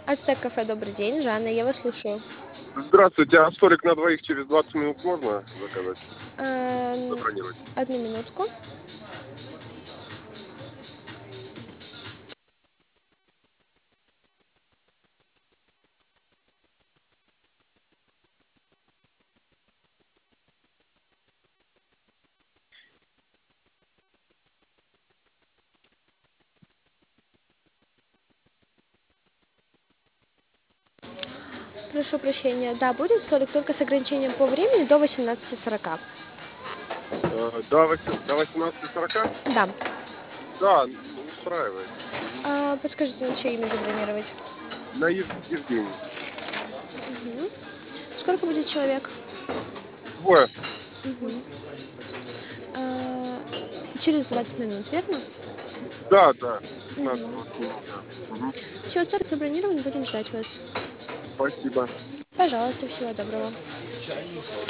Ацтек кафе, добрый день. Жанна, я вас слушаю. Здравствуйте, а столик на двоих через 20 минут можно заказать, Эм, забронировать? Одну минутку. Прошу прощения. Да, будет столик только с ограничением по времени до 18:40. До 18:40? Да. Да, устраивает. Мгм. Подскажите, на чье имя забронировать? На Евгений. Мгм. Сколько будет человек? Двое. Мгм. А, Через 20 минут, верно? Да, да, Мгм. 15-20 минут, да. Мгм. Все, столик забронирован, будем ждать вас. Спасибо. Пожалуйста, всего доброго.